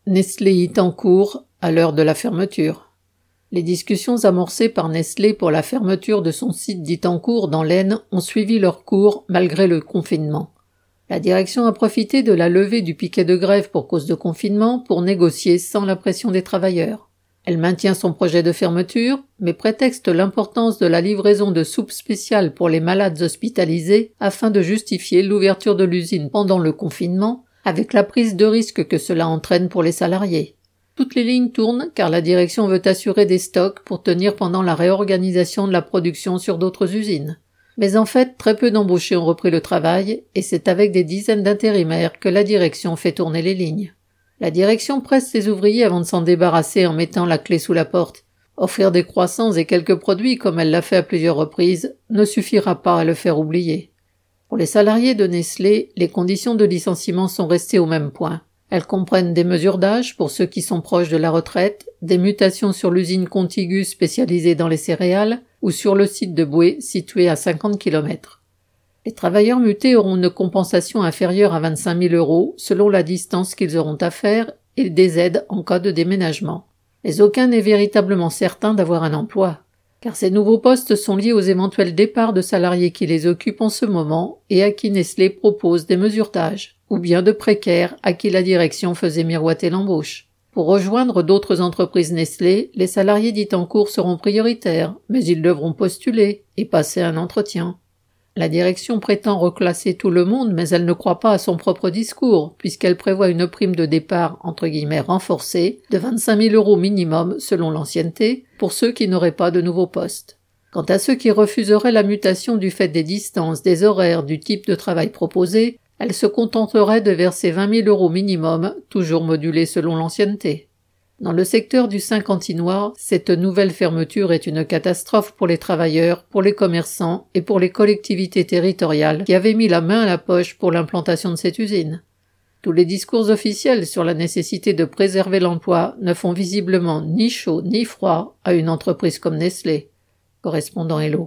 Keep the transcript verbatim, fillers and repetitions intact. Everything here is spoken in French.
Nestlé Itancourt à l'heure de la fermeture. Les discussions amorcées par Nestlé pour la fermeture de son site d'Itancourt dans l'Aisne ont suivi leur cours malgré le confinement. La direction a profité de la levée du piquet de grève pour cause de confinement pour négocier sans la pression des travailleurs. Elle maintient son projet de fermeture, mais prétexte l'importance de la livraison de soupes spéciales pour les malades hospitalisés afin de justifier l'ouverture de l'usine pendant le confinement, avec la prise de risque que cela entraîne pour les salariés. Toutes les lignes tournent car la direction veut assurer des stocks pour tenir pendant la réorganisation de la production sur d'autres usines. Mais en fait, très peu d'embauchés ont repris le travail et c'est avec des dizaines d'intérimaires que la direction fait tourner les lignes. La direction presse ses ouvriers avant de s'en débarrasser en mettant la clé sous la porte. Offrir des croissants et quelques produits, comme elle l'a fait à plusieurs reprises, ne suffira pas à le faire oublier. Pour les salariés de Nestlé, les conditions de licenciement sont restées au même point. Elles comprennent des mesures d'âge pour ceux qui sont proches de la retraite, des mutations sur l'usine contiguë spécialisée dans les céréales ou sur le site de Boué situé à cinquante kilomètres. Les travailleurs mutés auront une compensation inférieure à vingt-cinq mille euros selon la distance qu'ils auront à faire et des aides en cas de déménagement. Mais aucun n'est véritablement certain d'avoir un emploi, car ces nouveaux postes sont liés aux éventuels départs de salariés qui les occupent en ce moment et à qui Nestlé propose des mesures d'âge, ou bien de précaires à qui la direction faisait miroiter l'embauche. Pour rejoindre d'autres entreprises Nestlé, les salariés d'Itancourt seront prioritaires, mais ils devront postuler et passer un entretien. La direction prétend reclasser tout le monde, mais elle ne croit pas à son propre discours, puisqu'elle prévoit une prime de départ entre guillemets renforcée de vingt-cinq mille euros minimum selon l'ancienneté pour ceux qui n'auraient pas de nouveaux postes. Quant à ceux qui refuseraient la mutation du fait des distances, des horaires, du type de travail proposé, elle se contenterait de verser vingt mille euros minimum, toujours modulés selon l'ancienneté. Dans le secteur du Saint-Quentinois, cette nouvelle fermeture est une catastrophe pour les travailleurs, pour les commerçants et pour les collectivités territoriales qui avaient mis la main à la poche pour l'implantation de cette usine. Tous les discours officiels sur la nécessité de préserver l'emploi ne font visiblement ni chaud ni froid à une entreprise comme Nestlé. Correspondant Hello.